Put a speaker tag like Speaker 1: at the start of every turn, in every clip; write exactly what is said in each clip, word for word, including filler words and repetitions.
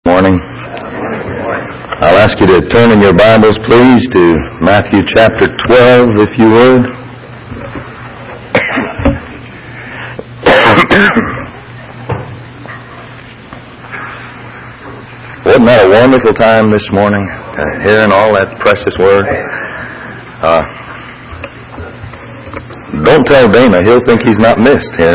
Speaker 1: Morning. I'll ask you to turn in your Bibles, please, to Matthew chapter twelve, if you would. Wasn't that a wonderful time this morning, uh, hearing all that precious word? Uh, don't tell Dana, he'll think he's not missed here.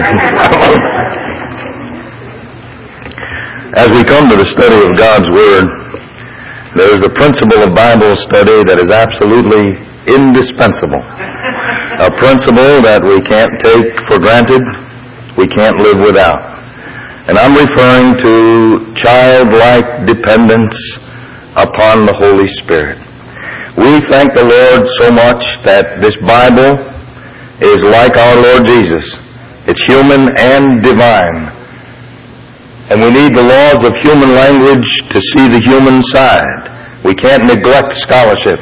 Speaker 1: As we come to the study of God's Word, there is a principle of Bible study that is absolutely indispensable. A principle that we can't take for granted, we can't live without. And I'm referring to childlike dependence upon the Holy Spirit. We thank the Lord so much that this Bible is like our Lord Jesus. It's human and divine. And we need the laws of human language to see the human side. We can't neglect scholarship.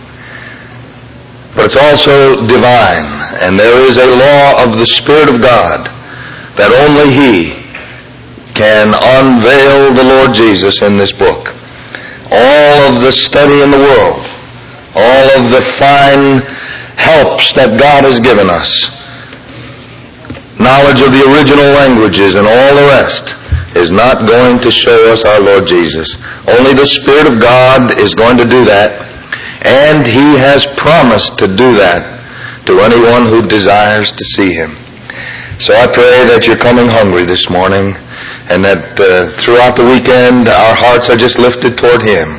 Speaker 1: But it's also divine. And there is a law of the Spirit of God that only He can unveil the Lord Jesus in this book. All of the study in the world, all of the fine helps that God has given us, knowledge of the original languages and all the rest, is not going to show us our Lord Jesus. Only the Spirit of God is going to do that, and He has promised to do that to anyone who desires to see Him. So I pray that you're coming hungry this morning, and that uh, throughout the weekend our hearts are just lifted toward Him,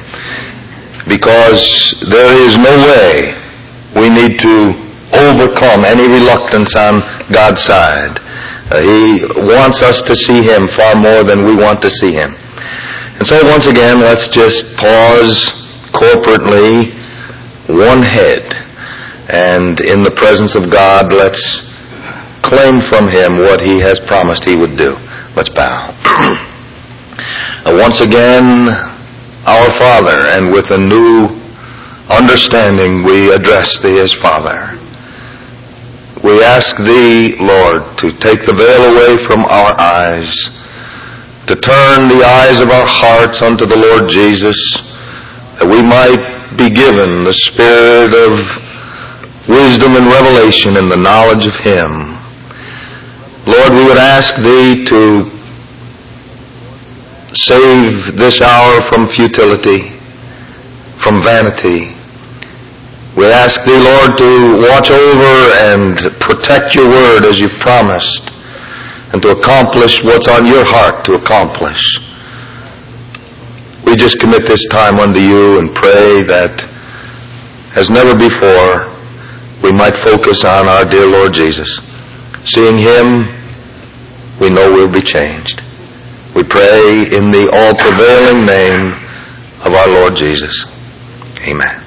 Speaker 1: because there is no way we need to overcome any reluctance on God's side. Uh, he wants us to see Him far more than we want to see Him. And so once again, let's just pause corporately, one head, and in the presence of God, let's claim from Him what He has promised He would do. Let's bow. uh, once again, our Father, and with a new understanding we address Thee as Father. We ask Thee, Lord, to take the veil away from our eyes, to turn the eyes of our hearts unto the Lord Jesus, that we might be given the spirit of wisdom and revelation and the knowledge of Him. Lord, we would ask Thee to save this hour from futility, from vanity. We ask Thee, Lord, to watch over and protect Your word as You've promised, and to accomplish what's on Your heart to accomplish. We just commit this time unto You and pray that, as never before, we might focus on our dear Lord Jesus. Seeing Him, we know we'll be changed. We pray in the all-prevailing name of our Lord Jesus. Amen.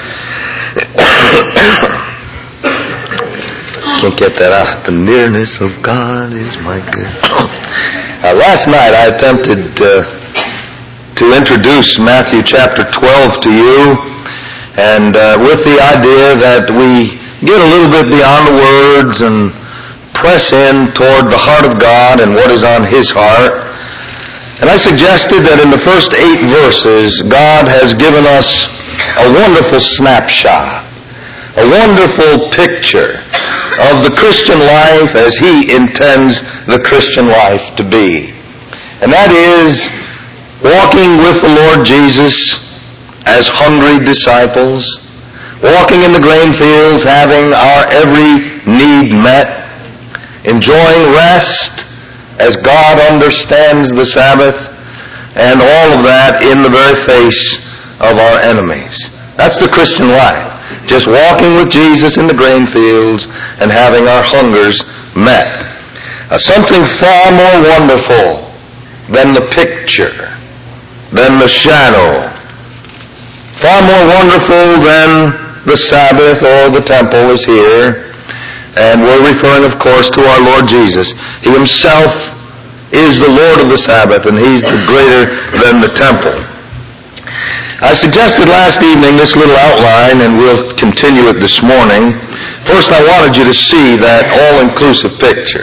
Speaker 1: Can't get that out. The nearness of God is my good. Uh, last night I attempted uh, to introduce Matthew chapter twelve to you, and uh, with the idea that we get a little bit beyond the words and press in toward the heart of God and what is on His heart. And I suggested that in the first eight verses, God has given us a wonderful snapshot, a wonderful picture of the Christian life as He intends the Christian life to be. And that is walking with the Lord Jesus as hungry disciples, walking in the grain fields, having our every need met, enjoying rest as God understands the Sabbath, and all of that in the very face of our enemies. That's the Christian life. Just walking with Jesus in the grain fields and having our hungers met. Uh, something far more wonderful than the picture, than the shadow. Far more wonderful than the Sabbath or the temple is here. And we're referring, of course, to our Lord Jesus. He Himself is the Lord of the Sabbath, and He's the greater than the temple. I suggested last evening this little outline, and we'll continue it this morning. First, I wanted you to see that all-inclusive picture.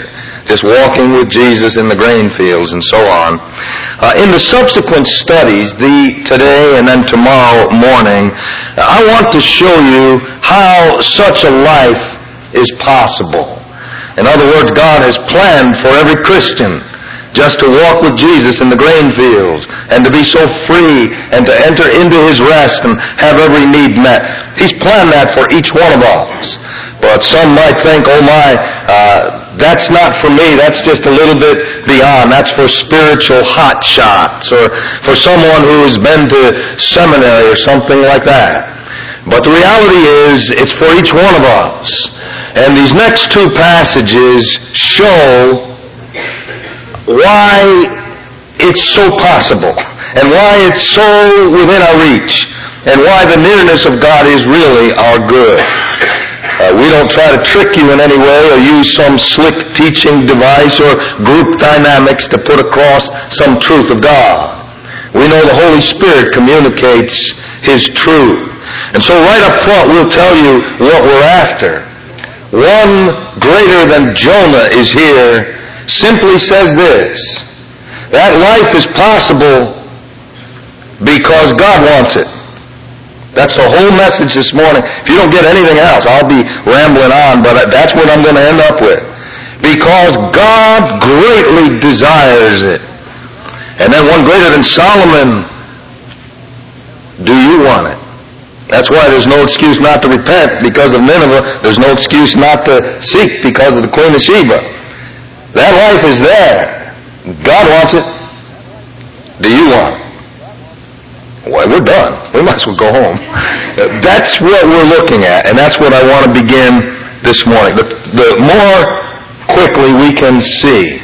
Speaker 1: just walking with Jesus in the grain fields and so on. Uh, in the subsequent studies, the today and then tomorrow morning, I want to show you how such a life is possible. In other words, God has planned for every Christian just to walk with Jesus in the grain fields and to be so free and to enter into His rest and have every need met. He's planned that for each one of us. But some might think, oh my, uh, that's not for me. That's just a little bit beyond. That's for spiritual hot shots or for someone who has been to seminary or something like that. But the reality is, it's for each one of us. And these next two passages show why it's so possible and why it's so within our reach and why the nearness of God is really our good. Uh, we don't try to trick you in any way or use some slick teaching device or group dynamics to put across some truth of God. We know the Holy Spirit communicates His truth. And so right up front we'll tell you what we're after. One greater than Jonah is here simply says this: that life is possible because God wants it. That's the whole message this morning. If you don't get anything else, I'll be rambling on, but that's what I'm going to end up with. Because God greatly desires it. And then one greater than Solomon, do you want it? That's why there's no excuse not to repent because of Nineveh. There's no excuse not to seek because of the Queen of Sheba. That life is there. God wants it. Do you want it? Well, we're done. We might as well go home. That's what we're looking at, and that's what I want to begin this morning. The, the more quickly we can see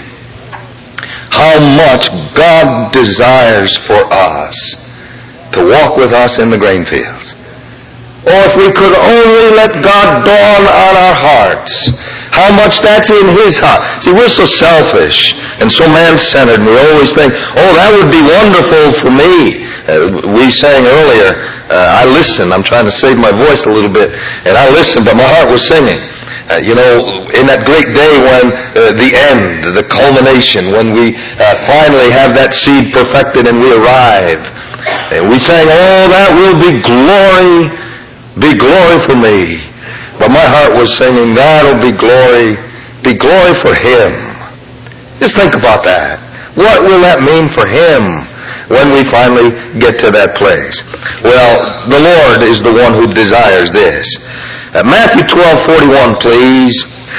Speaker 1: how much God desires for us to walk with us in the grain fields. Or if we could only let God dawn on our hearts, how much that's in His heart. See, we're so selfish and so man-centered, and we always think, oh, that would be wonderful for me. Uh, we sang earlier, uh, I listen. I'm trying to save my voice a little bit, and I listened, but my heart was singing. Uh, you know, in that great day when uh, the end, the culmination, when we uh, finally have that seed perfected and we arrive, and we sang, oh, that will be glory, be glory for me. But my heart was singing, that'll be glory, be glory for Him. Just think about that. What will that mean for Him when we finally get to that place? Well, the Lord is the one who desires this. Uh, Matthew twelve forty-one, please.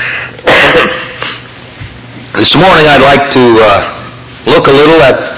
Speaker 1: This morning I'd like to uh, look a little at,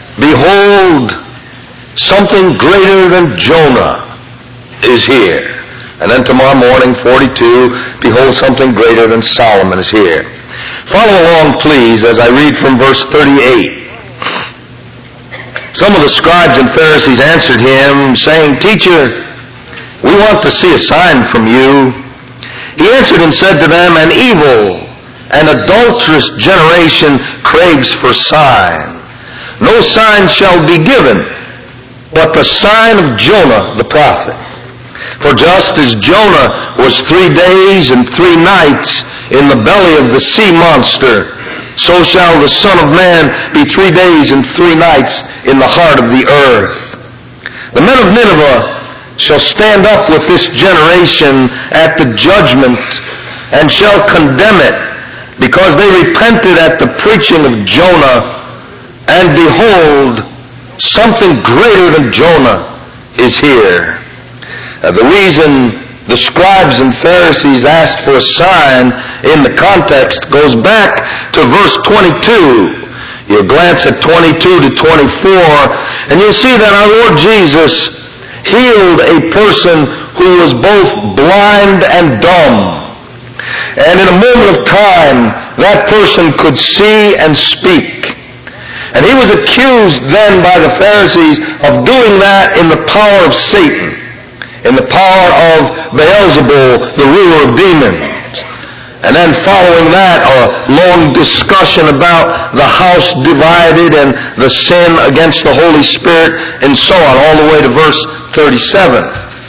Speaker 1: behold, something greater than Jonah is here. And then tomorrow morning, forty-two, behold, something greater than Solomon is here. Follow along, please, as I read from verse thirty-eight. Some of the scribes and Pharisees answered him, saying, Teacher, we want to see a sign from you. He answered and said to them, An evil and adulterous generation craves for sign. No sign shall be given, but the sign of Jonah the prophet. For just as Jonah was three days and three nights in the belly of the sea monster, so shall the Son of Man be three days and three nights in the heart of the earth. The men of Nineveh shall stand up with this generation at the judgment and shall condemn it, because they repented at the preaching of Jonah, and behold, something greater than Jonah is here. Uh, the reason the scribes and Pharisees asked for a sign in the context goes back to verse twenty-two. You'll glance at twenty-two to twenty-four, and you'll see that our Lord Jesus healed a person who was both blind and dumb. And in a moment of time, that person could see and speak. And he was accused then by the Pharisees of doing that in the power of Satan, in the power of Beelzebul, the ruler of demons. And then following that, a long discussion about the house divided and the sin against the Holy Spirit and so on, all the way to verse thirty-seven.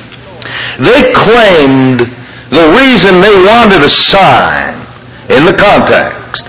Speaker 1: They claimed the reason they wanted a sign in the context,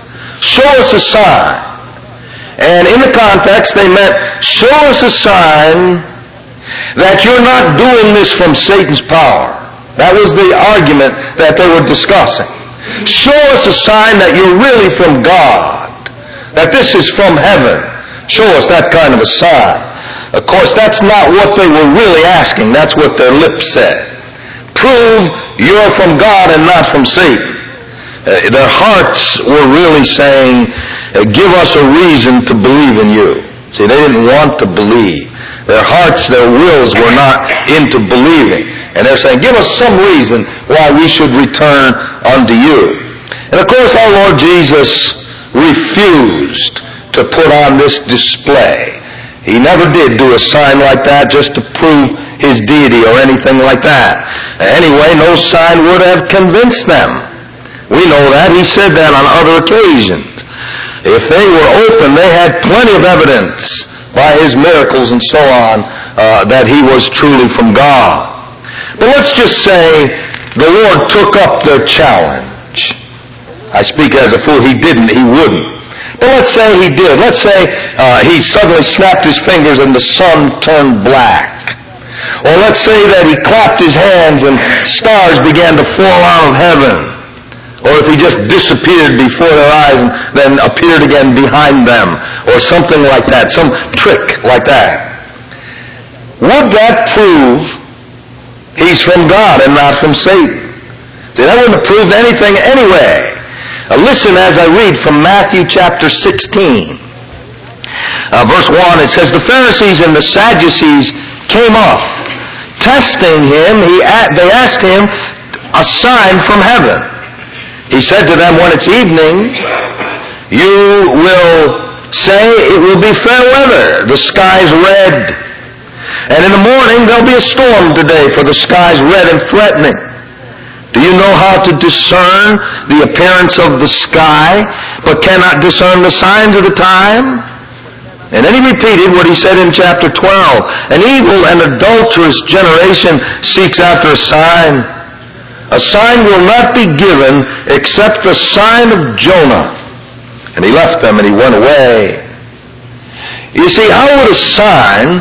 Speaker 1: show us a sign. And in the context, they meant, show us a sign that you're not doing this from Satan's power. That was the argument that they were discussing. Show us a sign that you're really from God, that this is from heaven. Show us that kind of a sign. Of course, that's not what they were really asking. That's what their lips said. Prove you're from God and not from Satan. Uh, their hearts were really saying, uh, give us a reason to believe in you. See, they didn't want to believe. Their hearts, their wills were not into believing. And they're saying, give us some reason why we should return unto you. And of course, our Lord Jesus refused to put on this display. He never did do a sign like that just to prove his deity or anything like that. Anyway, no sign would have convinced them. We know that. He said that on other occasions. If they were open, they had plenty of evidence by his miracles and so on uh, that he was truly from God. But let's just say the Lord took up their challenge. I speak as a fool. He didn't. He wouldn't. But let's say he did. Let's say uh, he suddenly snapped his fingers and the sun turned black. Or let's say that he clapped his hands and stars began to fall out of heaven. Or if he just disappeared before their eyes and then appeared again behind them. Or something like that. Some trick like that. Would that prove he's from God and not from Satan? See, that wouldn't have proved anything anyway. Uh, listen as I read from Matthew chapter sixteen. Uh, verse one, it says, the Pharisees and the Sadducees came up. Testing him, he, they asked him a sign from heaven. He said to them, when it's evening, you will say it will be fair weather. The sky's red. And in the morning there'll be a storm today, for the sky's red and threatening. Do you know how to discern the appearance of the sky, but cannot discern the signs of the time? And then he repeated what he said in chapter twelve. An evil and adulterous generation seeks after a sign. A sign will not be given except the sign of Jonah. And he left them and he went away. You see, how would a sign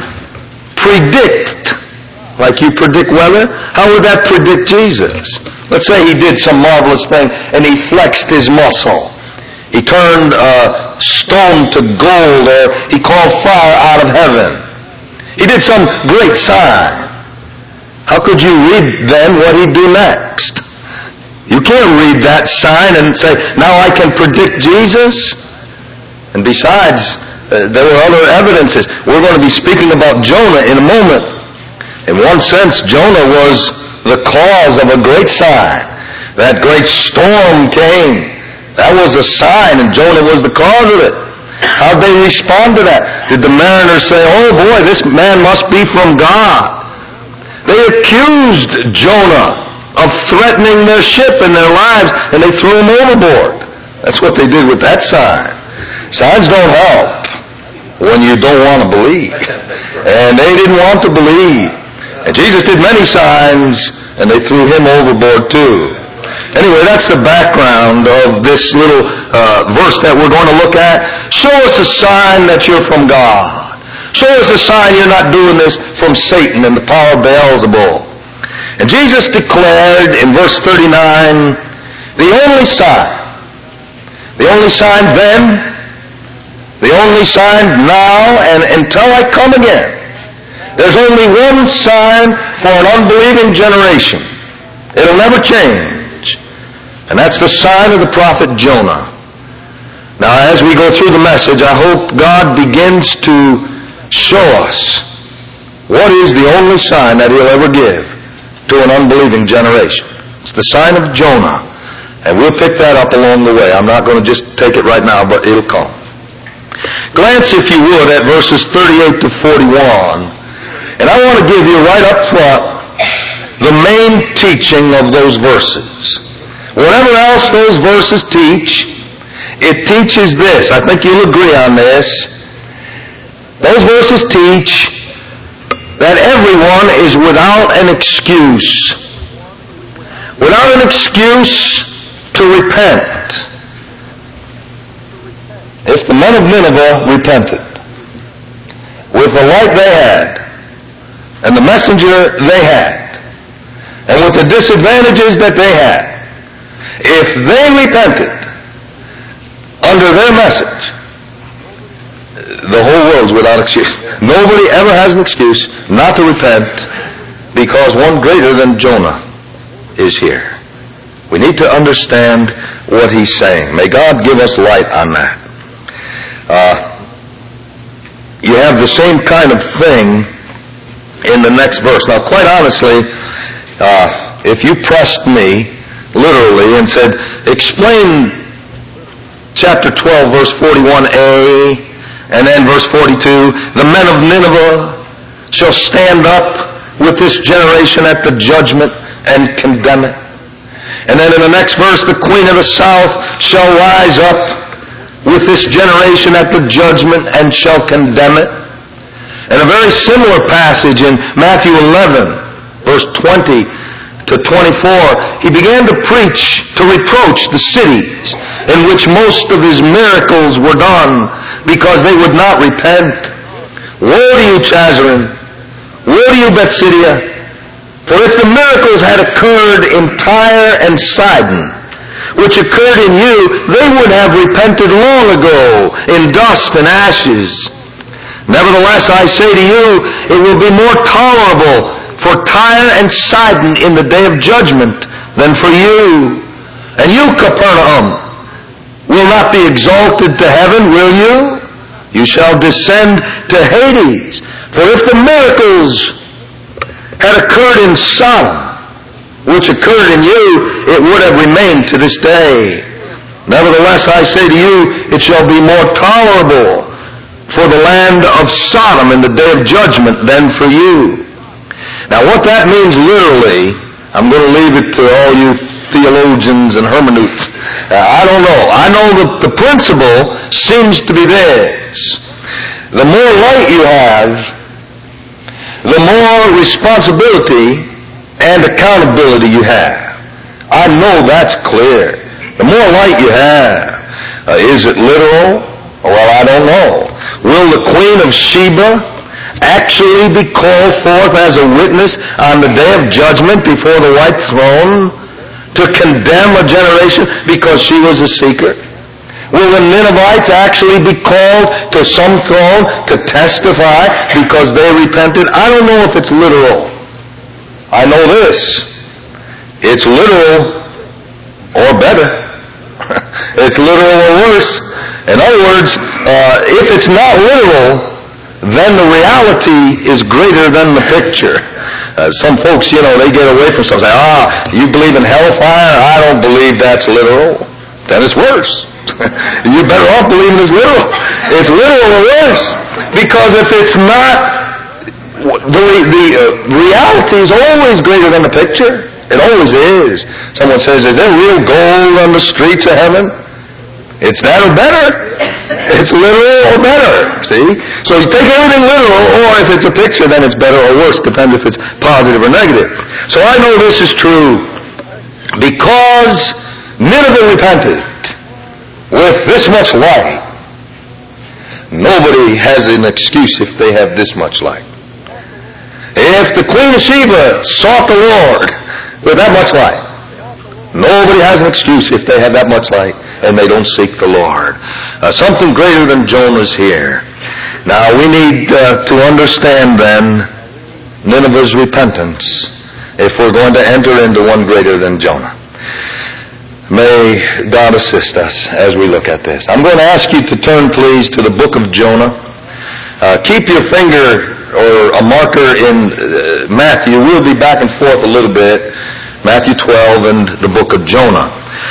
Speaker 1: predict, like you predict weather? How would that predict Jesus? Let's say he did some marvelous thing and he flexed his muscle. He turned uh, stone to gold, or he called fire out of heaven. He did some great sign. How could you read then what he'd do next? You can't read that sign and say, now I can predict Jesus. And besides, uh, there were other evidences. We're going to be speaking about Jonah in a moment. In one sense, Jonah was the cause of a great sign. That great storm came. That was a sign, and Jonah was the cause of it. How'd they respond to that? Did the mariners say, oh boy, this man must be from God? They accused Jonah of threatening their ship and their lives, and they threw him overboard. That's what they did with that sign. Signs don't help when you don't want to believe. And they didn't want to believe. And Jesus did many signs, and they threw him overboard too. Anyway, that's the background of this little uh, verse that we're going to look at. Show us a sign that you're from God. Show us a sign you're not doing this from Satan and the power of Beelzebul. And Jesus declared in verse thirty-nine, the only sign, the only sign then, the only sign now, and until I come again, there's only one sign for an unbelieving generation. It'll never change. And that's the sign of the prophet Jonah. Now, as we go through the message, I hope God begins to show us what is the only sign that he'll ever give to an unbelieving generation. It's the sign of Jonah. And we'll pick that up along the way. I'm not going to just take it right now, but it'll come. Glance, if you would, at verses thirty-eight to forty-one. And I want to give you right up front the main teaching of those verses. Whatever else those verses teach, it teaches this. I think you'll agree on this. Those verses teach that everyone is without an excuse. Without an excuse to repent. If the men of Nineveh repented with the light they had and the messenger they had and with the disadvantages that they had, if they repented under their message, the whole world's without excuse. Nobody ever has an excuse not to repent because one greater than Jonah is here. We need to understand what he's saying. May God give us light on that. Uh, you have the same kind of thing in the next verse. Now, quite honestly, uh, if you pressed me literally and said, explain chapter twelve, verse forty-one a, and then verse forty-two, the men of Nineveh shall stand up with this generation at the judgment and condemn it. And then in the next verse, the queen of the south shall rise up with this generation at the judgment and shall condemn it. And a very similar passage in Matthew eleven, verse twenty to twenty-four, he began to preach, to reproach the cities in which most of his miracles were done because they would not repent. Woe to you, Chazarim! Woe to you, Bethsaida! For if the miracles had occurred in Tyre and Sidon, which occurred in you, they would have repented long ago in dust and ashes. Nevertheless, I say to you, it will be more tolerable for Tyre and Sidon in the day of judgment than for you. And you, Capernaum, will not be exalted to heaven, will you? You shall descend to Hades. For if the miracles had occurred in Sodom, which occurred in you, it would have remained to this day. Nevertheless, I say to you, it shall be more tolerable for the land of Sodom in the day of judgment than for you. Now, what that means literally, I'm going to leave it to all you theologians and hermeneutics. Uh, I don't know. I know that the principle seems to be this. The more light you have, the more responsibility and accountability you have. I know that's clear. The more light you have. Uh, is it literal? Well, I don't know. Will the Queen of Sheba actually be called forth as a witness on the day of judgment before the white throne to condemn a generation because she was a seeker? Will the Ninevites actually be called to some throne to testify because they repented? I don't know if it's literal. I know this. It's literal or better. It's literal or worse. In other words, uh, if it's not literal, then the reality is greater than the picture. Uh, some folks, you know, they get away from something. Say, ah, you believe in hellfire? I don't believe that's literal. Then it's worse. You're better off believing it's literal. It's literal or worse. Because if it's not, the, the uh, reality is always greater than the picture. It always is. Someone says, is there real gold on the streets of heaven? It's that or better. It's literal or better. See? So you take everything literal, or if it's a picture, then it's better or worse. Depends if it's positive or negative. So I know this is true. Because Nineveh repented with this much light, nobody has an excuse if they have this much light. If the Queen of Sheba sought the Lord with that much light, nobody has an excuse if they have that much light and they don't seek the Lord. Uh, something greater than Jonah's here. Now we need uh, to understand then Nineveh's repentance if we're going to enter into one greater than Jonah. May God assist us as we look at this. I'm going to ask you to turn, please, to the book of Jonah. Uh, keep your finger or a marker in uh, Matthew. We'll be back and forth a little bit. Matthew twelve and the book of Jonah.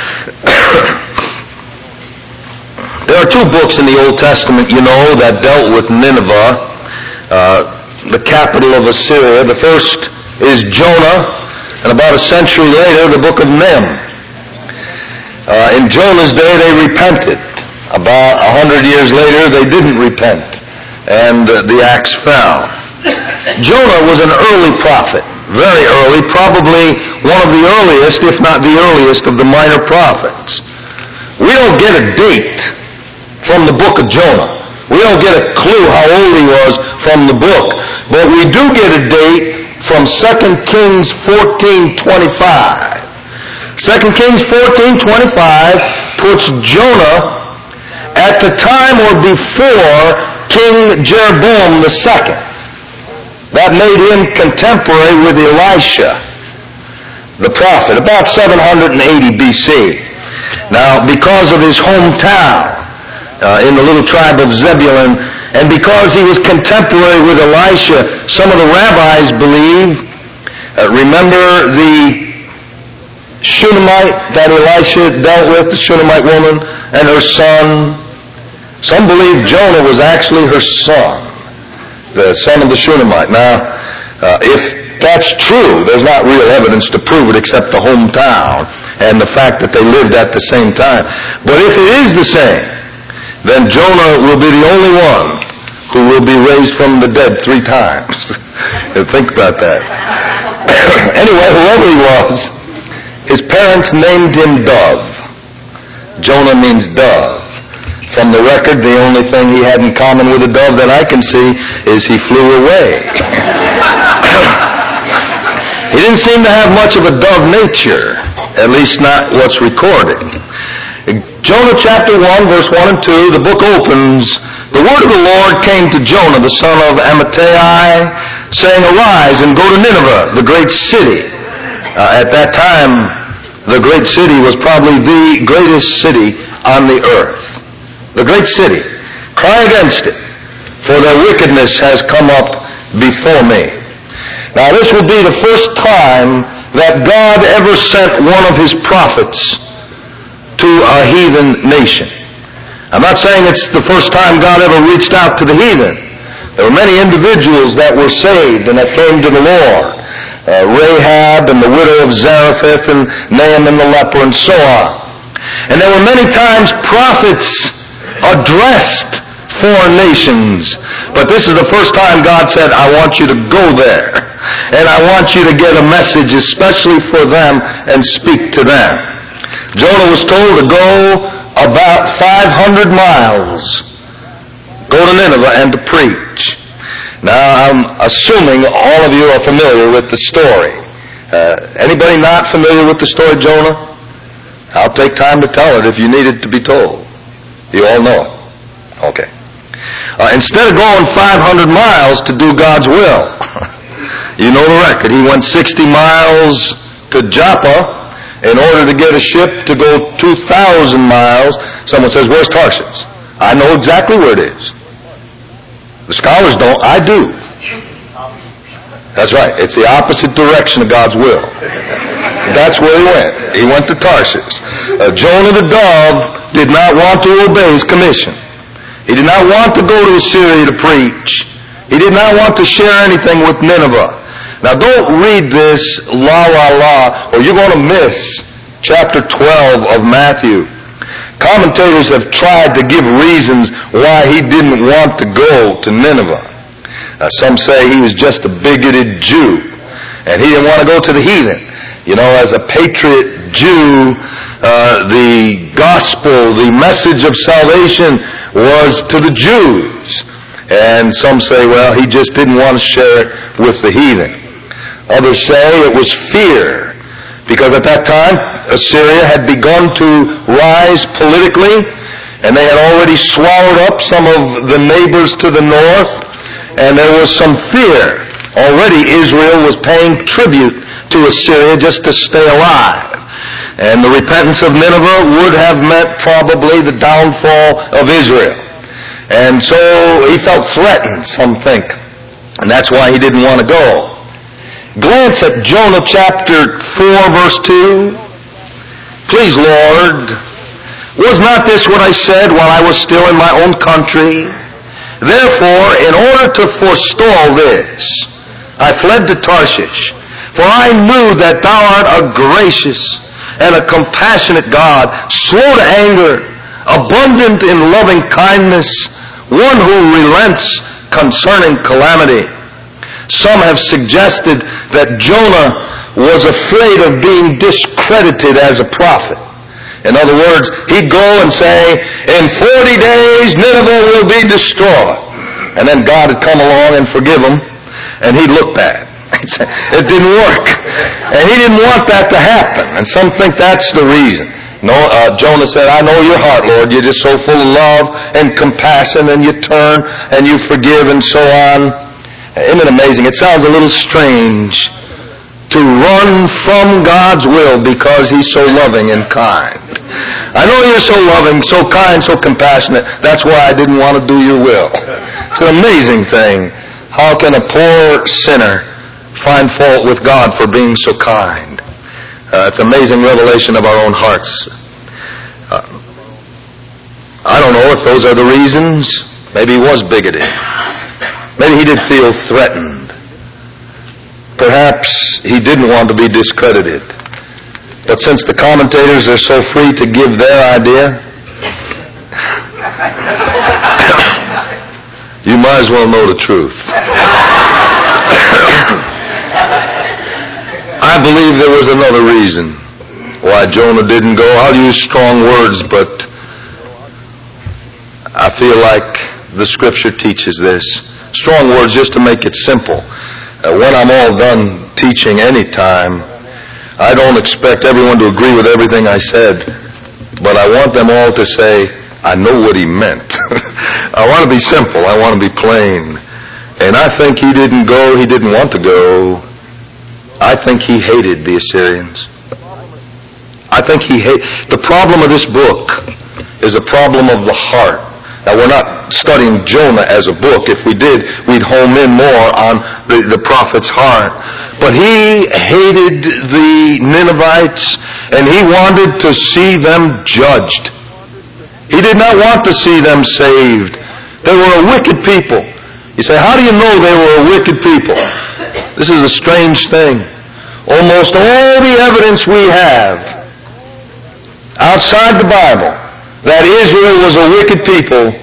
Speaker 1: There are two books in the Old Testament, you know, that dealt with Nineveh, uh, the capital of Assyria. The first is Jonah, and about a century later, the book of Nim. Uh, in Jonah's day, they repented. About a hundred years later, they didn't repent, and uh, the axe fell. Jonah was an early prophet, very early, probably one of the earliest, if not the earliest, of the minor prophets. We don't get a date from the book of Jonah. We don't get a clue how old he was from the book, but we do get a date from Second Kings fourteen twenty-five. Second Kings fourteen twenty-five puts Jonah at the time or before King Jeroboam the second. That made him contemporary with Elisha, the prophet, about seven hundred eighty B C. Now, because of his hometown uh, in the little tribe of Zebulun, and because he was contemporary with Elisha, some of the rabbis believe, uh, remember the Shunammite that Elisha dealt with, the Shunammite woman and her son? Some believe Jonah was actually her son, the son of the Shunammite. Now, uh, if that's true, there's not real evidence to prove it except the hometown and the fact that they lived at the same time. But if it is the same, then Jonah will be the only one who will be raised from the dead three times. Think about that. Anyway, whoever he was, his parents named him Dove. Jonah means dove. From the record, the only thing he had in common with a dove that I can see is he flew away. He didn't seem to have much of a dove nature, at least not what's recorded. Jonah chapter one, verse one and two, the book opens, "The word of the Lord came to Jonah, the son of Amittai, saying, Arise and go to Nineveh, the great city." Uh, at that time, the great city was probably the greatest city on the earth. The great city. Cry against it, for their wickedness has come up before me. Now, this will be the first time that God ever sent one of his prophets to a heathen nation. I'm not saying it's the first time God ever reached out to the heathen. There were many individuals that were saved and that came to the Lord. Uh, Rahab and the widow of Zarephath and Naaman the leper and so on. And there were many times prophets addressed foreign nations. But this is the first time God said, I want you to go there. And I want you to get a message especially for them and speak to them. Jonah was told to go about five hundred miles. Go to Nineveh and to preach. Now, I'm assuming all of you are familiar with the story. Uh, anybody not familiar with the story of Jonah? I'll take time to tell it if you need it to be told. You all know it. Okay. Uh, instead of going five hundred miles to do God's will, you know the record. He went sixty miles to Joppa in order to get a ship to go two thousand miles. Someone says, where's Tarshish? I know exactly where it is. The scholars don't. I do. That's right. It's the opposite direction of God's will. That's where he went. He went to Tarshish. Uh, Jonah the dove did not want to obey his commission. He did not want to go to Assyria to preach. He did not want to share anything with Nineveh. Now don't read this la la la, or you're going to miss chapter twelve of Matthew. Commentators have tried to give reasons why he didn't want to go to Nineveh. Uh, some say he was just a bigoted Jew, and he didn't want to go to the heathen. You know, as a patriot Jew, uh, the gospel, the message of salvation was to the Jews. And some say, well, he just didn't want to share it with the heathen. Others say it was fear, because at that time, Assyria had begun to rise politically, and they had already swallowed up some of the neighbors to the north, and there was some fear. Already Israel was paying tribute to Assyria just to stay alive. And the repentance of Nineveh would have meant probably the downfall of Israel. And so he felt threatened, some think. And that's why he didn't want to go. Glance at Jonah chapter four, verse two. Please, Lord, was not this what I said while I was still in my own country? Therefore, in order to forestall this, I fled to Tarshish, for I knew that thou art a gracious and a compassionate God, slow to anger, abundant in loving kindness, one who relents concerning calamity. Some have suggested that Jonah was afraid of being discredited as a prophet. In other words, he'd go and say, in forty days Nineveh will be destroyed. And then God would come along and forgive him, and he'd look bad. It didn't work. And he didn't want that to happen. And some think that's the reason. No, uh, Jonah said, I know your heart, Lord. You're just so full of love and compassion, and you turn and you forgive and so on. Isn't it amazing? It sounds a little strange to run from God's will because he's so loving and kind. I know you're so loving, so kind, so compassionate. That's why I didn't want to do your will. It's an amazing thing. How can a poor sinner find fault with God for being so kind? Uh, it's an amazing revelation of our own hearts. Uh, I don't know if those are the reasons. Maybe he was bigoted. Maybe he did feel threatened. Perhaps he didn't want to be discredited. But since the commentators are so free to give their idea, you might as well know the truth. I believe there was another reason why Jonah didn't go. I'll use strong words, but I feel like the Scripture teaches this. Strong words just to make it simple. Uh, when I'm all done teaching any time, I don't expect everyone to agree with everything I said, but I want them all to say, I know what he meant. I want to be simple. I want to be plain. And I think he didn't go, he didn't want to go. I think he hated the Assyrians. I think he hate. The problem of this book is a problem of the heart. Now, we're not studying Jonah as a book. If we did, we'd home in more on the, the prophet's heart. But he hated the Ninevites, and he wanted to see them judged. He did not want to see them saved. They were a wicked people. You say, how do you know they were a wicked people? This is a strange thing. Almost all the evidence we have outside the Bible that Israel was a wicked people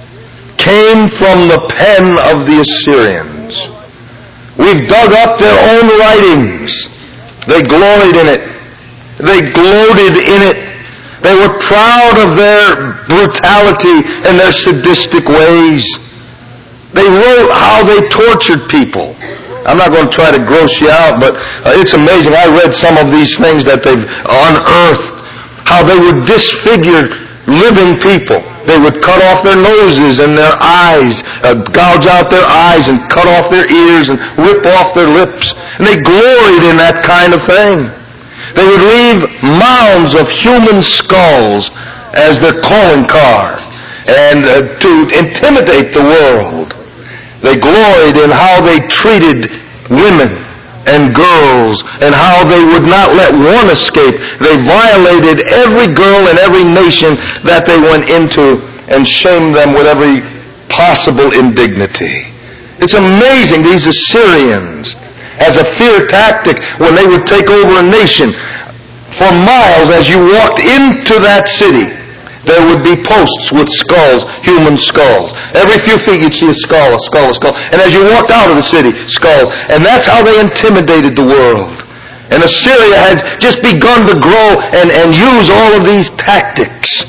Speaker 1: came from the pen of the Assyrians. We've dug up their own writings. They gloried in it. They gloated in it. They were proud of their brutality and their sadistic ways. They wrote how they tortured people. I'm not going to try to gross you out, but uh, it's amazing. I read some of these things that they've unearthed, how they would disfigure living people. They would cut off their noses and their eyes, uh, gouge out their eyes and cut off their ears and rip off their lips. And they gloried in that kind of thing. They would leave mounds of human skulls as their calling card and uh, to intimidate the world. They gloried in how they treated women and girls and how they would not let one escape. They violated every girl in every nation that they went into and shamed them with every possible indignity. It's amazing, these Assyrians, as a fear tactic when they would take over a nation. For miles as you walked into that city, there would be posts with skulls, human skulls. Every few feet you'd see a skull, a skull, a skull. And as you walked out of the city, skulls. And that's how they intimidated the world. And Assyria had just begun to grow and, and use all of these tactics.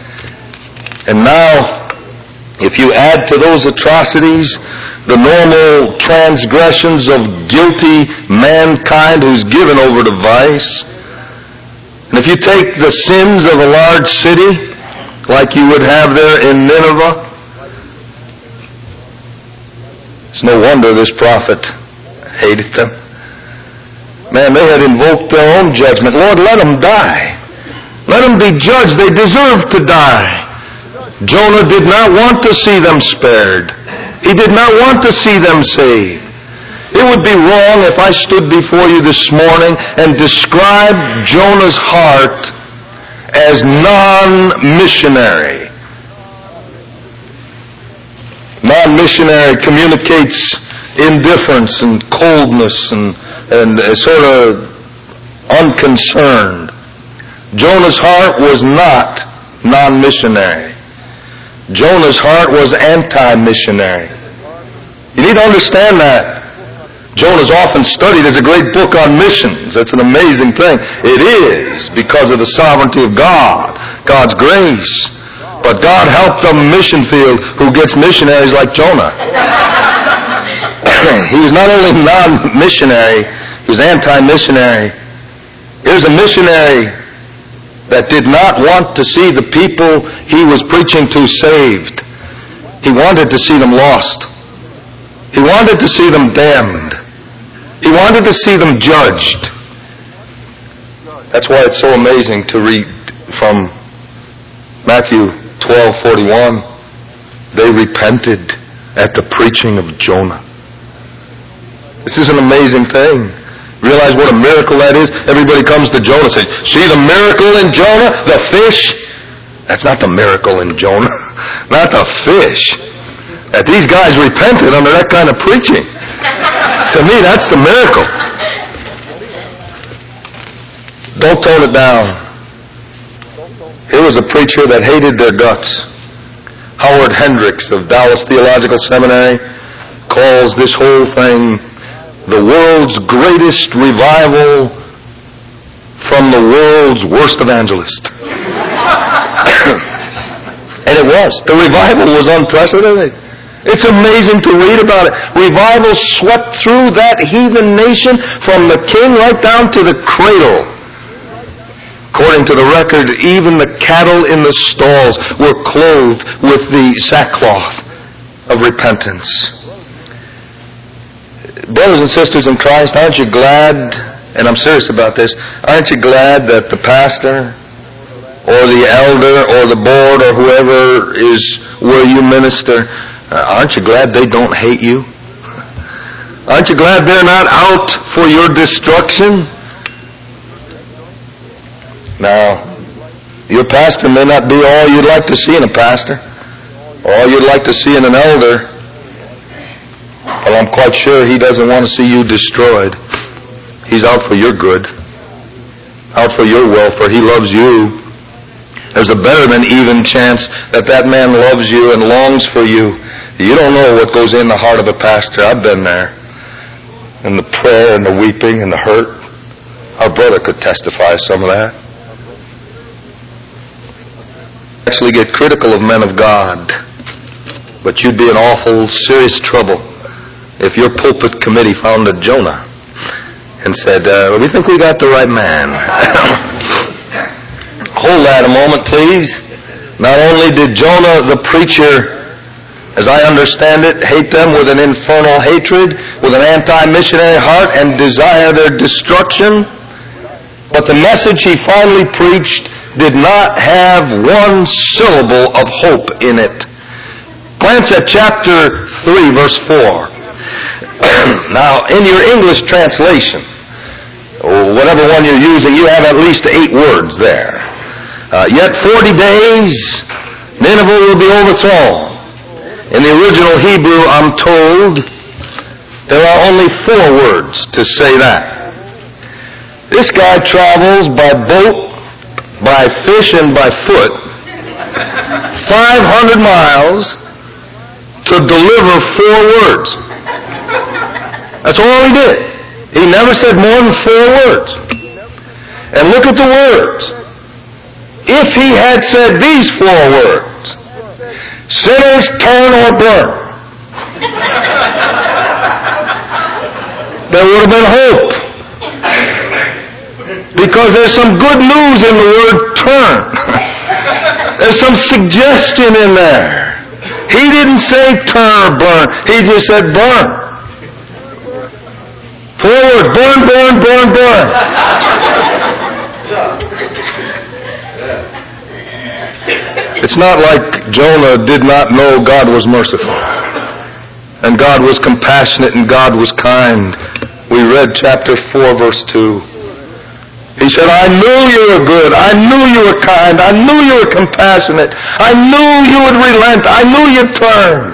Speaker 1: And now, if you add to those atrocities the normal transgressions of guilty mankind who's given over to vice, and if you take the sins of a large city, like you would have there in Nineveh, it's no wonder this prophet hated them. Man, they had invoked their own judgment. Lord, let them die. Let them be judged. They deserve to die. Jonah did not want to see them spared. He did not want to see them saved. It would be wrong if I stood before you this morning and described Jonah's heart as non-missionary. Non-missionary communicates indifference and coldness and, and uh, sort of unconcerned. Jonah's heart was not non-missionary. Jonah's heart was anti-missionary. You need to understand that. Jonah is often studied as a great book on missions. That's an amazing thing. It is, because of the sovereignty of God, God's grace. But God helped the mission field who gets missionaries like Jonah. He was not only non-missionary, he was anti-missionary. Here's a missionary that did not want to see the people he was preaching to saved. He wanted to see them lost. He wanted to see them damned. He wanted to see them judged. That's why it's so amazing to read from Matthew twelve forty-one. They repented at the preaching of Jonah. This is an amazing thing. Realize what a miracle that is? Everybody comes to Jonah and says, see the miracle in Jonah? The fish? That's not the miracle in Jonah. Not the fish. That these guys repented under that kind of preaching. To me, that's the miracle. Don't tone it down. Here was a preacher that hated their guts. Howard Hendricks of Dallas Theological Seminary calls this whole thing the world's greatest revival from the world's worst evangelist. And it was. The revival was unprecedented. It's amazing to read about it. Revival swept through that heathen nation from the king right down to the cradle. According to the record, even the cattle in the stalls were clothed with the sackcloth of repentance. Brothers and sisters in Christ, aren't you glad, and I'm serious about this, aren't you glad that the pastor or the elder or the board or whoever is where you minister, uh, aren't you glad they don't hate you? Aren't you glad they're not out for your destruction? Now, your pastor may not be all you'd like to see in a pastor, or all you'd like to see in an elder, but I'm quite sure he doesn't want to see you destroyed. He's out for your good, out for your welfare. He loves you. There's a better than even chance that that man loves you and longs for you. You don't know what goes in the heart of a pastor. I've been there. And the prayer and the weeping and the hurt. Our brother could testify some of that. Actually get critical of men of God. But you'd be in awful serious trouble if your pulpit committee found a Jonah and said, uh, we think we got the right man. Hold that a moment, please. Not only did Jonah the preacher, as I understand it, hate them with an infernal hatred, with an anti-missionary heart, and desire their destruction, but the message he finally preached did not have one syllable of hope in it. Glance at chapter three, verse four. Now, in your English translation, or whatever one you're using, you have at least eight words there. Uh, yet forty days, Nineveh will be overthrown. In the original Hebrew, I'm told, there are only four words to say that. This guy travels by boat, by fish, and by foot, five hundred miles to deliver four words. That's all he did. He never said more than four words. And look at the words. If he had said these four words, sinners turn or burn, there would have been hope. Because there's some good news in the word turn. There's some suggestion in there. He didn't say turn or burn. He just said burn. Forward, burn, burn, burn, burn. It's not like Jonah did not know God was merciful. And God was compassionate and God was kind. We read chapter four, verse two. He said, I knew you were good. I knew you were kind. I knew you were compassionate. I knew you would relent. I knew you'd turn.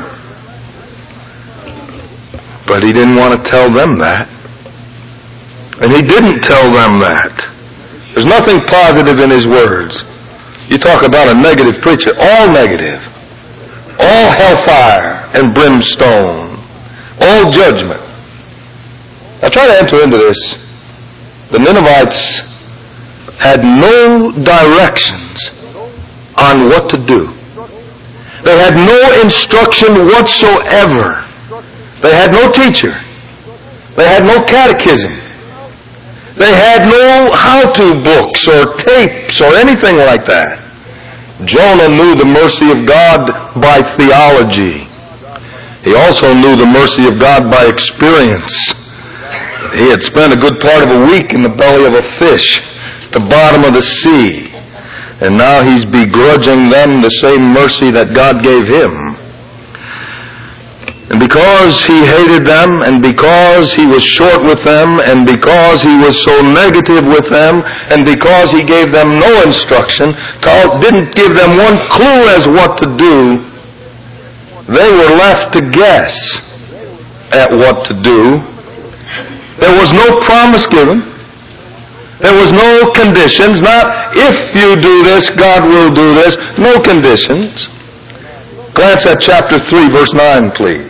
Speaker 1: But he didn't want to tell them that. And he didn't tell them that. There's nothing positive in his words. You talk about a negative preacher. All negative. All hellfire and brimstone. All judgment. Now try to enter into this. The Ninevites had no directions on what to do. They had no instruction whatsoever. They had no teacher. They had no catechism. They had no how-to books or tapes or anything like that. Jonah knew the mercy of God by theology. He also knew the mercy of God by experience. He had spent a good part of a week in the belly of a fish, at the bottom of the sea. And now he's begrudging them the same mercy that God gave him. And because he hated them, and because he was short with them, and because he was so negative with them, and because he gave them no instruction, didn't give them one clue as what to do, they were left to guess at what to do. There was no promise given. There was no conditions, not if you do this, God will do this. No conditions. Glance at chapter three, verse nine, please.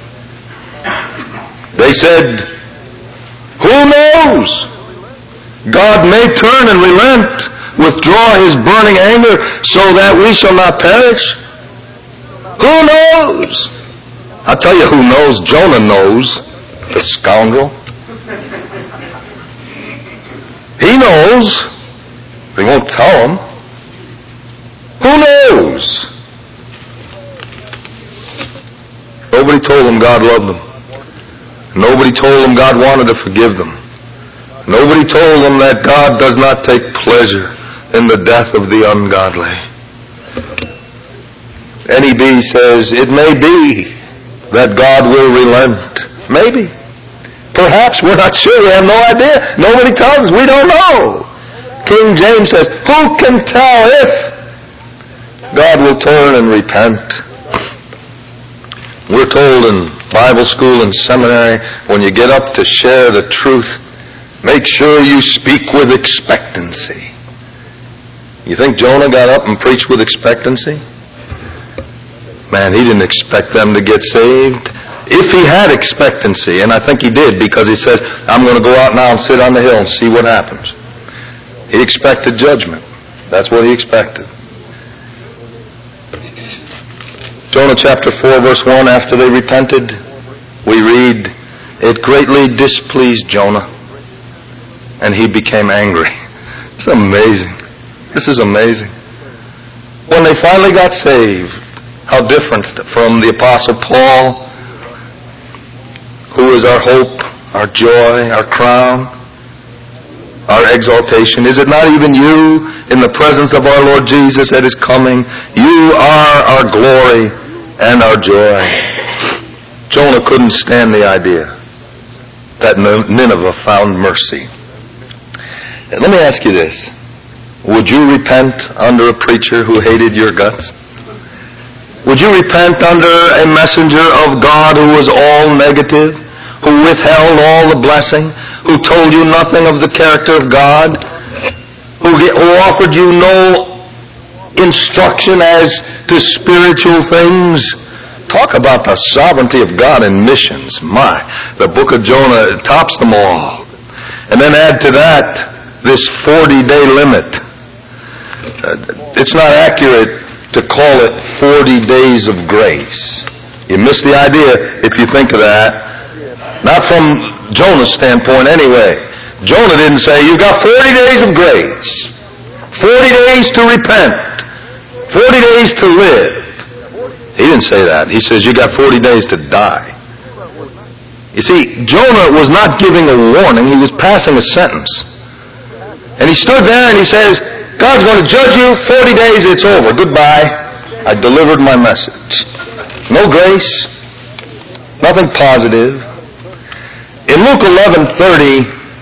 Speaker 1: They said, who knows? God may turn and relent, withdraw his burning anger, so that we shall not perish. Who knows? I'll tell you who knows. Jonah knows. The scoundrel. He knows, but he won't tell them. Who knows? Nobody told them God loved them. Nobody told them God wanted to forgive them. Nobody told them that God does not take pleasure in the death of the ungodly. N E B says, it may be that God will relent. Maybe. Perhaps, we're not sure, we have no idea. Nobody tells us, we don't know. King James says, who can tell if God will turn and repent? We're told in Bible school and seminary, when you get up to share the truth, make sure you speak with expectancy. You think Jonah got up and preached with expectancy? Man, he didn't expect them to get saved. If he had expectancy, and I think he did, because he said, I'm going to go out now and sit on the hill and see what happens. He expected judgment. That's what he expected. Jonah chapter four, verse one, after they repented, we read, it greatly displeased Jonah, and he became angry. It's amazing. This is amazing. When they finally got saved, how different from the Apostle Paul, who is our hope, our joy, our crown, our exaltation. Is it not even you in the presence of our Lord Jesus at his coming? You are our glory and our joy. Jonah couldn't stand the idea that Nineveh found mercy. And let me ask you this. Would you repent under a preacher who hated your guts? Would you repent under a messenger of God who was all negative, who withheld all the blessing, who told you nothing of the character of God, who, who offered you no instruction as to spiritual things? Talk about the sovereignty of God in missions. My, the book of Jonah tops them all. And then add to that this forty-day limit. Uh, it's not accurate to call it forty days of grace. You miss the idea if you think of that. Not from Jonah's standpoint anyway. Jonah didn't say, you've got forty days of grace, forty days to repent, forty days to live. He didn't say that. He says, you got forty days to die. You see, Jonah was not giving a warning. He was passing a sentence. And he stood there and he says, God's going to judge you, forty days, it's over. Goodbye. I delivered my message. No grace. Nothing positive. In Luke eleven thirty,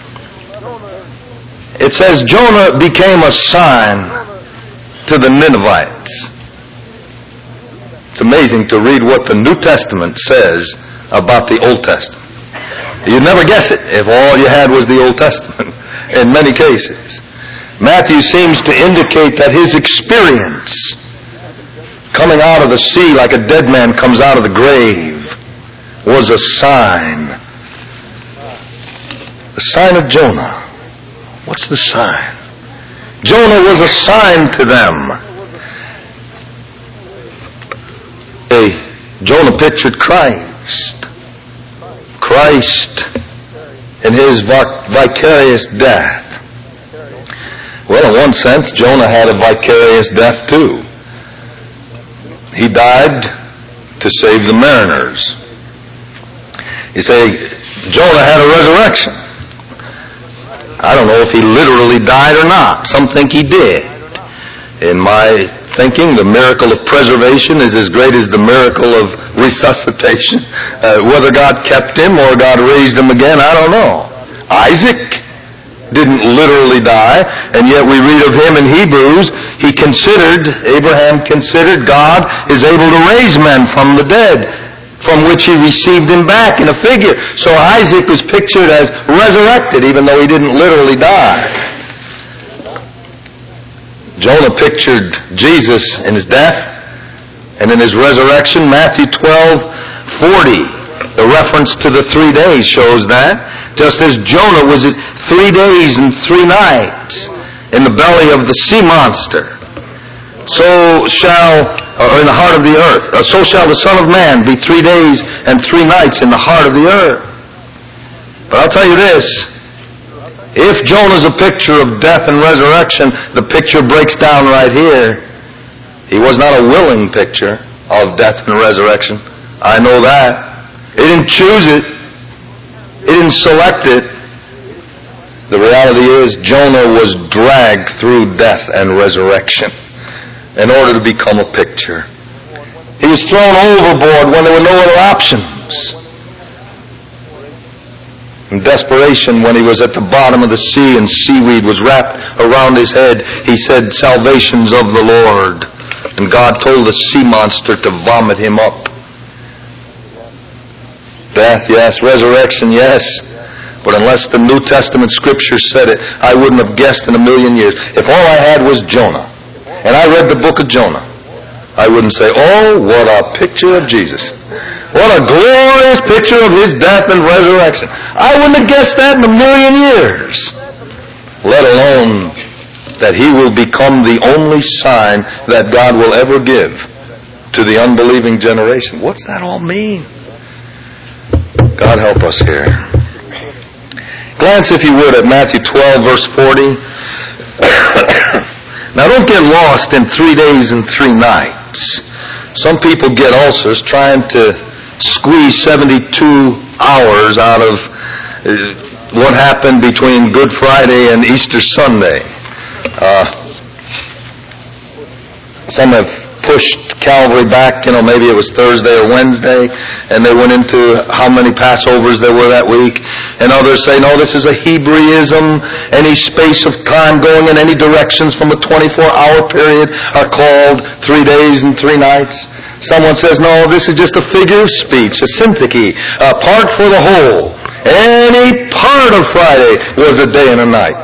Speaker 1: it says Jonah became a sign to the Ninevites. It's amazing to read what the New Testament says about the Old Testament. You'd never guess it if all you had was the Old Testament in many cases. Matthew seems to indicate that his experience coming out of the sea like a dead man comes out of the grave was a sign The sign of Jonah. What's the sign? Jonah was a sign to them. Hey, Jonah pictured Christ. Christ in his vicarious death. Well, in one sense, Jonah had a vicarious death too. He died to save the mariners. You say, Jonah had a resurrection. I don't know if he literally died or not. Some think he did. In my thinking, the miracle of preservation is as great as the miracle of resuscitation. Uh, whether God kept him or God raised him again, I don't know. Isaac didn't literally die, and yet we read of him in Hebrews. He considered, Abraham considered, God is able to raise men from the dead, from which he received him back in a figure. So Isaac was pictured as resurrected, even though he didn't literally die. Jonah pictured Jesus in his death and in his resurrection. Matthew twelve forty, the reference to the three days shows that. Just as Jonah was at three days and three nights in the belly of the sea monster, so shall, or in the heart of the earth, so shall the Son of Man be three days and three nights in the heart of the earth. But I'll tell you this, if Jonah's a picture of death and resurrection, the picture breaks down right here. He was not a willing picture of death and resurrection. I know that. He didn't choose it. He didn't select it. The reality is Jonah was dragged through death and resurrection in order to become a picture. He was thrown overboard when there were no other options. In desperation, when he was at the bottom of the sea and seaweed was wrapped around his head, he said, "Salvation's of the Lord." And God told the sea monster to vomit him up. Death, yes. Resurrection, yes. But unless the New Testament Scripture said it, I wouldn't have guessed in a million years. If all I had was Jonah, and I read the book of Jonah, I wouldn't say, "Oh, what a picture of Jesus. What a glorious picture of his death and resurrection." I wouldn't have guessed that in a million years. Let alone that he will become the only sign that God will ever give to the unbelieving generation. What's that all mean? God help us here. Glance, if you would, at Matthew twelve, verse forty. Now, don't get lost in three days and three nights. Some people get ulcers trying to squeeze seventy-two hours out of what happened between Good Friday and Easter Sunday. Uh, some have pushed Calvary back, you know, maybe it was Thursday or Wednesday, and they went into how many Passovers there were that week. And others say, no, this is a Hebraism. Any space of time going in any directions from a twenty-four hour period are called three days and three nights. Someone says, no, this is just a figure of speech, a syntyche, a part for the whole. Any part of Friday was a day and a night.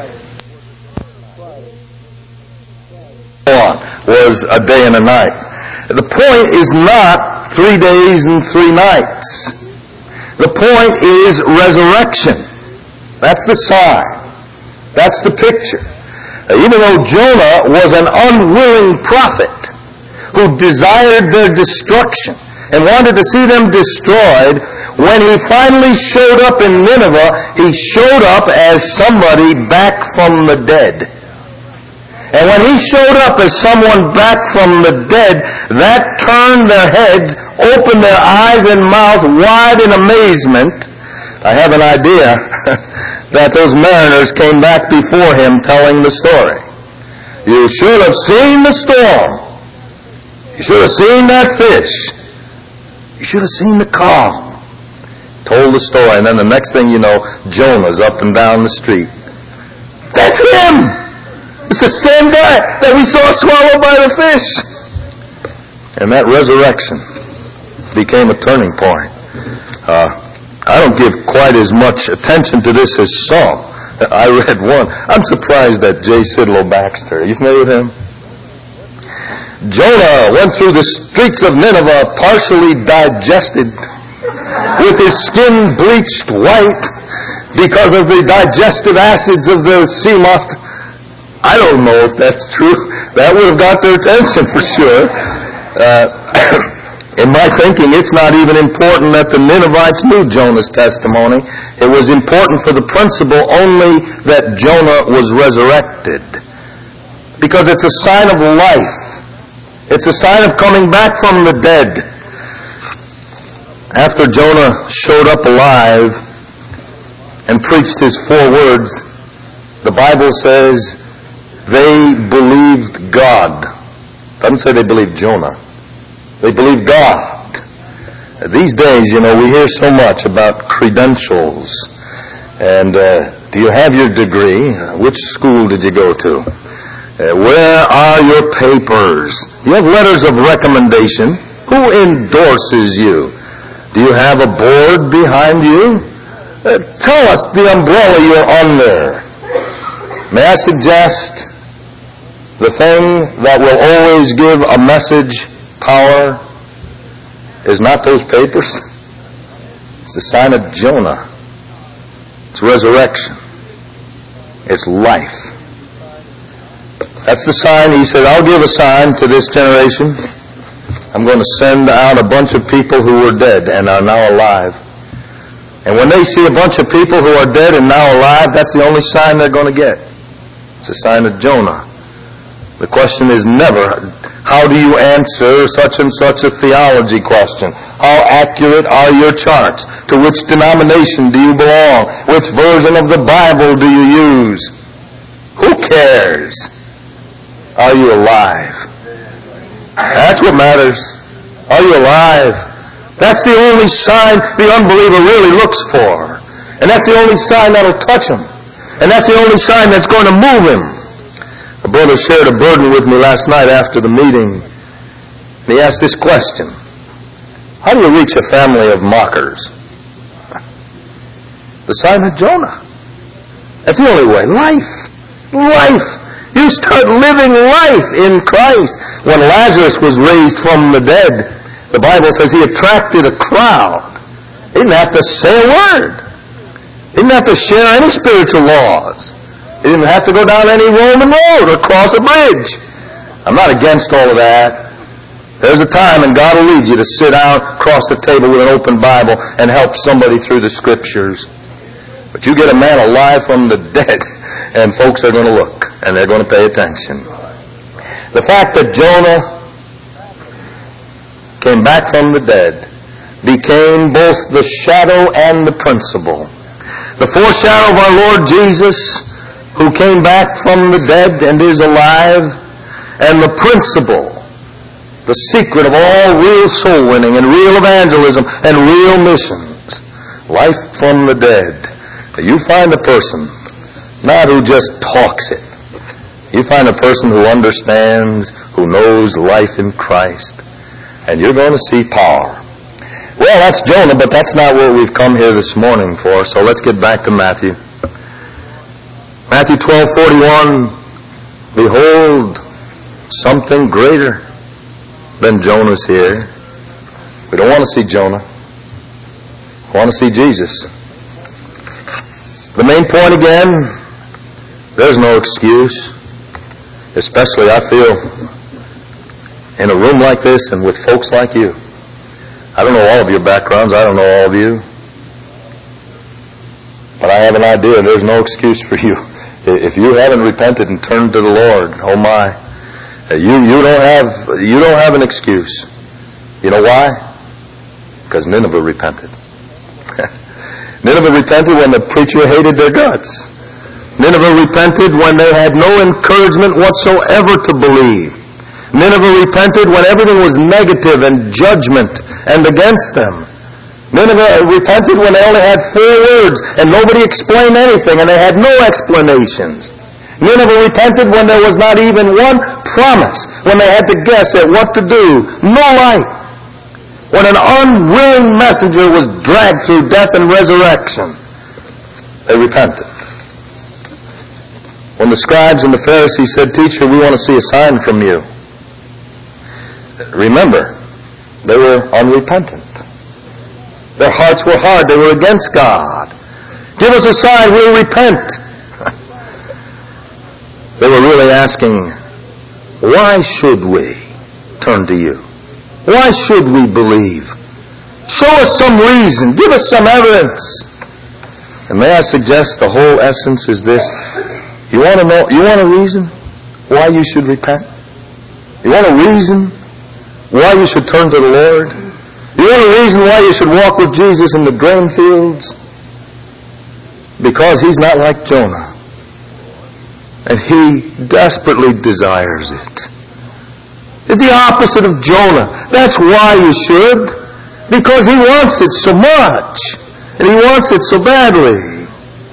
Speaker 1: Was a day and a night. The point is not three days and three nights. The point is resurrection. That's the sign. That's the picture. Even though Jonah was an unwilling prophet who desired their destruction and wanted to see them destroyed, when he finally showed up in Nineveh, he showed up as somebody back from the dead. And when he showed up as someone back from the dead, that turned their heads, opened their eyes and mouth wide in amazement. I have an idea that those mariners came back before him telling the story. You should have seen the storm. You should have seen that fish. You should have seen the calm. Told the story, and then the next thing you know, Jonah's up and down the street. That's him! It's the same guy that we saw swallowed by the fish. And that resurrection became a turning point. Uh, I don't give quite as much attention to this as some. I read one. I'm surprised that J. Sidlow Baxter. Are you familiar with him? Jonah went through the streets of Nineveh partially digested, with his skin bleached white, because of the digestive acids of the sea monster. I don't know if that's true. That would have got their attention for sure. Uh, in my thinking, it's not even important that the Ninevites knew Jonah's testimony. It was important for the principle only that Jonah was resurrected. Because it's a sign of life. It's a sign of coming back from the dead. After Jonah showed up alive and preached his four words, the Bible says they believed God. It doesn't say they believed Jonah. They believed God. These days, you know, we hear so much about credentials. And uh, do you have your degree? Which school did you go to? Uh, where are your papers? Do you have letters of recommendation? Who endorses you? Do you have a board behind you? Uh, tell us the umbrella you're under. May I suggest the thing that will always give a message power is not those papers. It's the sign of Jonah. It's resurrection. It's life. That's the sign. He said, I'll give a sign to this generation. I'm going to send out a bunch of people who were dead and are now alive. And when they see a bunch of people who are dead and now alive, that's the only sign they're going to get. It's a sign of Jonah. The question is never, how do you answer such and such a theology question? How accurate are your charts? To which denomination do you belong? Which version of the Bible do you use? Who cares? Are you alive? That's what matters. Are you alive? That's the only sign the unbeliever really looks for. And that's the only sign that'll touch him. And that's the only sign that's going to move him. A brother shared a burden with me last night after the meeting. He asked this question. How do you reach a family of mockers? The sign of Jonah. That's the only way. Life. Life. You start living life in Christ. When Lazarus was raised from the dead, the Bible says he attracted a crowd. He didn't have to say a word. He didn't have to share any spiritual laws. He didn't have to go down any Roman road or cross a bridge. I'm not against all of that. There's a time and God will lead you to sit down across the table with an open Bible and help somebody through the Scriptures. But you get a man alive from the dead, and folks are going to look, and they're going to pay attention. The fact that Jonah came back from the dead became both the shadow and the principle. The foreshadow of our Lord Jesus, who came back from the dead and is alive, and the principle, the secret of all real soul winning and real evangelism and real missions, life from the dead. You find a person, not who just talks it. You find a person who understands, who knows life in Christ, and you're going to see power. Well, that's Jonah, but that's not what we've come here this morning for, so let's get back to Matthew. Matthew twelve forty-one, behold, something greater than Jonah's here. We don't want to see Jonah. We want to see Jesus. The main point again, there's no excuse. Especially, I feel, in a room like this and with folks like you. I don't know all of your backgrounds. I don't know all of you. But I have an idea there's no excuse for you. If you haven't repented and turned to the Lord, oh my, you, you don't have, you don't have an excuse. You know why? Because Nineveh repented. Nineveh repented when the preacher hated their guts. Nineveh repented when they had no encouragement whatsoever to believe. Nineveh repented when everything was negative and judgment and against them. Nineveh repented when they only had four words and nobody explained anything and they had no explanations. Nineveh repented when there was not even one promise, when they had to guess at what to do. No light. When an unwilling messenger was dragged through death and resurrection, they repented. When the scribes and the Pharisees said, Teacher, we want to see a sign from you. Remember, they were unrepentant. Their hearts were hard. They were against God. Give us a sign, we'll repent. They were really asking, why should we turn to you? Why should we believe? Show us some reason. Give us some evidence. And may I suggest the whole essence is this. You want to know, you want a reason why you should repent? You want a reason why you should turn to the Lord? You want a reason why you should walk with Jesus in the grain fields? Because he's not like Jonah. And he desperately desires it. It's the opposite of Jonah. That's why you should. Because he wants it so much. And he wants it so badly.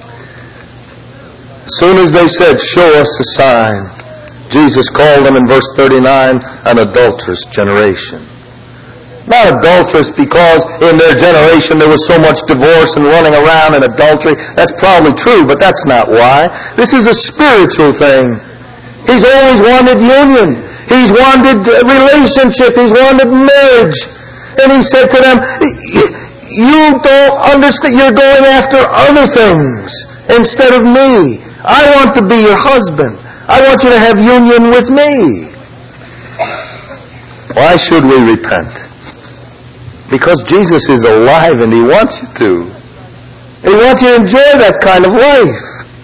Speaker 1: As soon as they said, show us a sign, Jesus called them in verse thirty-nine an adulterous generation. Not adulterous because in their generation there was so much divorce and running around and adultery. That's probably true, but that's not why. This is a spiritual thing. He's always wanted union. He's wanted relationship. He's wanted marriage. And he said to them, you don't understand. You're going after other things instead of me. I want to be your husband. I want you to have union with me. Why should we repent? Because Jesus is alive and he wants you to. He wants you to enjoy that kind of life.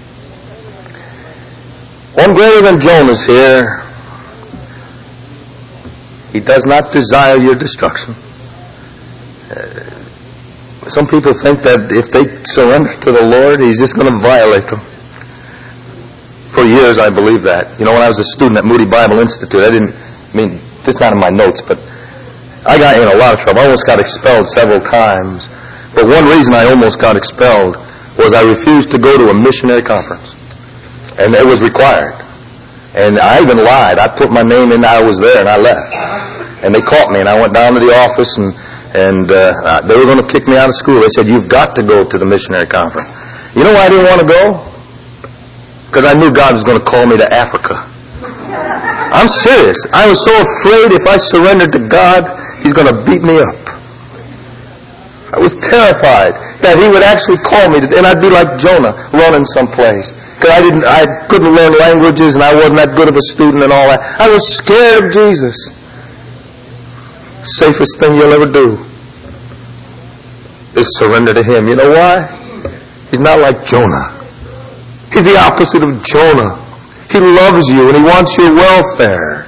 Speaker 1: One greater than Jonah's here. He does not desire your destruction. Uh, some people think that if they surrender to the Lord, he's just going to violate them. For years I believed that. You know, when I was a student at Moody Bible Institute, I didn't, I mean, this is not in my notes, but I got in a lot of trouble. I almost got expelled several times. But one reason I almost got expelled was I refused to go to a missionary conference. And it was required. And I even lied. I put my name in, I was there, and I left. And they caught me, and I went down to the office, and, and uh, they were going to kick me out of school. They said, you've got to go to the missionary conference. You know why I didn't want to go? Because I knew God was going to call me to Africa. I'm serious. I was so afraid if I surrendered to God, he's going to beat me up. I was terrified that he would actually call me, to, and I'd be like Jonah, running someplace. Because I didn't, I couldn't learn languages, and I wasn't that good of a student and all that. I was scared of Jesus. Safest thing you'll ever do is surrender to him. You know why? He's not like Jonah. He's the opposite of Jonah. He loves you and he wants your welfare.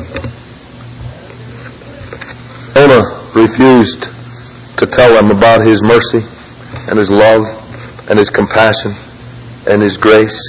Speaker 1: Jonah refused to tell them about his mercy and his love and his compassion and his grace.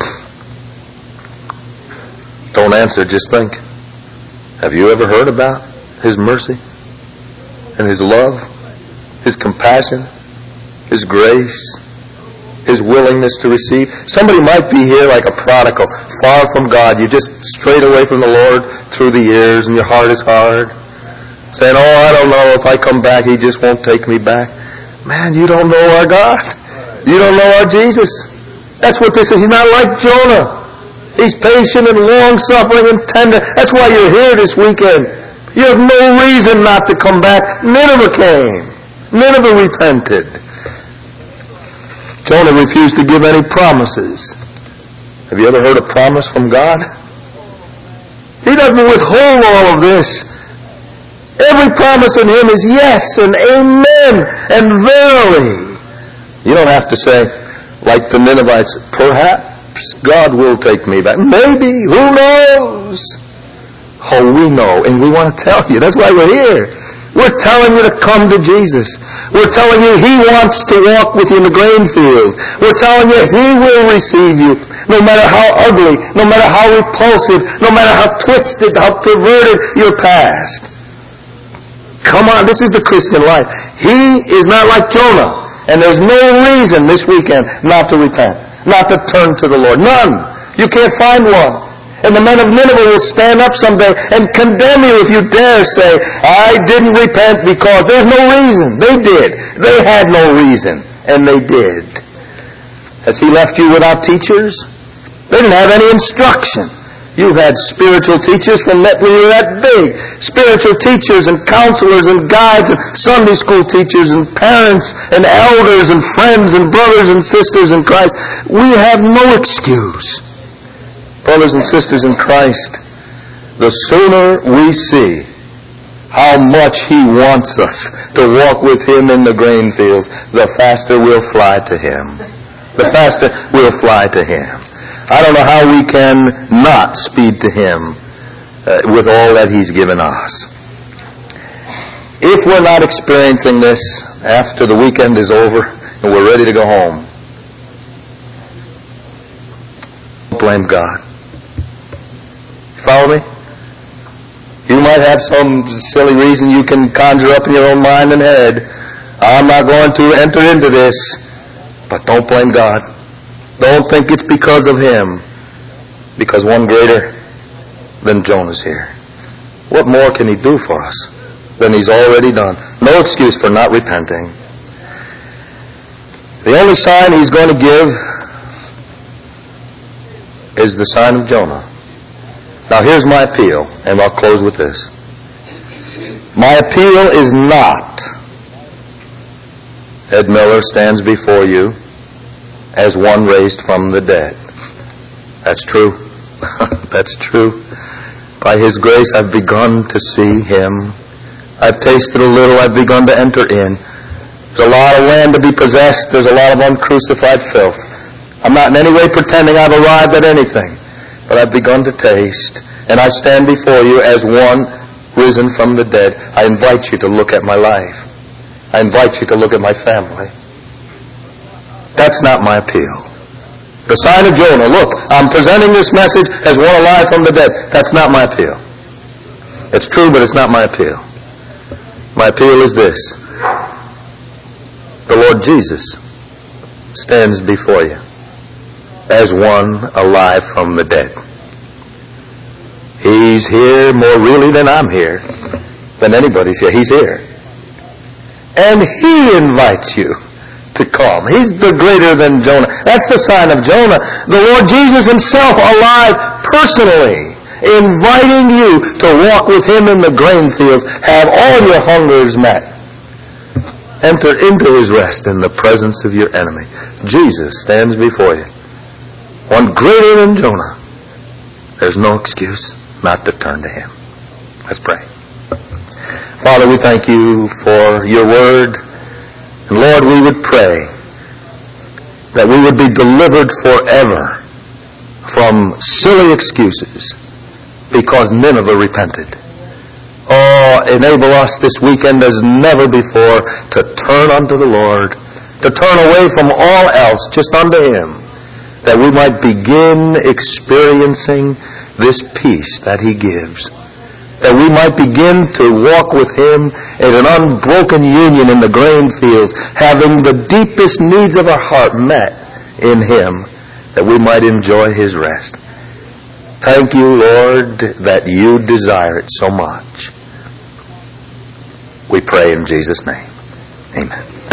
Speaker 1: Don't answer, just think. Have you ever heard about his mercy and his love, his compassion, his grace, his willingness to receive? Somebody might be here like a prodigal, far from God. You just strayed away from the Lord through the years and your heart is hard. Saying, oh, I don't know, if I come back, he just won't take me back. Man, you don't know our God. You don't know our Jesus. That's what this is. He's not like Jonah. He's patient and long-suffering and tender. That's why you're here this weekend. You have no reason not to come back. Nineveh came. Nineveh repented. Jonah refused to give any promises. Have you ever heard a promise from God? He doesn't withhold all of this. Every promise in him is yes and amen and verily. You don't have to say, like the Ninevites, perhaps God will take me back. Maybe. Who knows? Oh, we know, and we want to tell you. That's why we're here. We're telling you to come to Jesus. We're telling you he wants to walk with you in the grain fields. We're telling you he will receive you, no matter how ugly, no matter how repulsive, no matter how twisted, how perverted your past. Come on, this is the Christian life. He is not like Jonah. And there's no reason this weekend not to repent, not to turn to the Lord. None. You can't find one. And the men of Nineveh will stand up someday and condemn you if you dare say, I didn't repent because there's no reason. They did. They had no reason. And they did. Has he left you without teachers? They didn't have any instruction. You've had spiritual teachers from that when you were that big. spiritual teachers and counselors and guides and Sunday school teachers and parents and elders and friends and brothers and sisters in Christ. We have no excuse. Brothers and sisters in Christ, the sooner we see how much He wants us to walk with Him in the grain fields, the faster we'll fly to Him. The faster we'll fly to Him. I don't know how we can not speed to Him uh, with all that He's given us. If we're not experiencing this after the weekend is over and we're ready to go home, don't blame God. Follow me? You might have some silly reason you can conjure up in your own mind and head. I'm not going to enter into this. But don't blame God. Don't think it's because of Him. Because one greater than Jonah's here. What more can He do for us than He's already done? No excuse for not repenting. The only sign He's going to give is the sign of Jonah. Now here's my appeal, and I'll close with this. My appeal is not, Ed Miller stands before you as one raised from the dead. That's true. That's true. By His grace I've begun to see Him. I've tasted a little, I've begun to enter in. There's a lot of land to be possessed. There's a lot of uncrucified filth. I'm not in any way pretending I've arrived at anything. But I've begun to taste, and I stand before you as one risen from the dead. I invite you to look at my life. I invite you to look at my family. That's not my appeal. The sign of Jonah, look, I'm presenting this message as one alive from the dead. That's not my appeal. It's true, but it's not my appeal. My appeal is this. The Lord Jesus stands before you as one alive from the dead. He's here more really than I'm here, than anybody's here. He's here. And He invites you to come. He's the greater than Jonah. That's the sign of Jonah. The Lord Jesus Himself alive personally, inviting you to walk with Him in the grain fields, have all your hungers met. Enter into His rest in the presence of your enemy. Jesus stands before you. One greater than Jonah. There's no excuse not to turn to Him. Let's pray. Father, we thank You for Your word. And Lord, we would pray that we would be delivered forever from silly excuses because Nineveh repented. Oh, enable us this weekend as never before to turn unto the Lord, to turn away from all else, just unto Him, that we might begin experiencing this peace that He gives. That we might begin to walk with Him in an unbroken union in the grain fields, having the deepest needs of our heart met in Him, that we might enjoy His rest. Thank You, Lord, that You desire it so much. We pray in Jesus' name. Amen.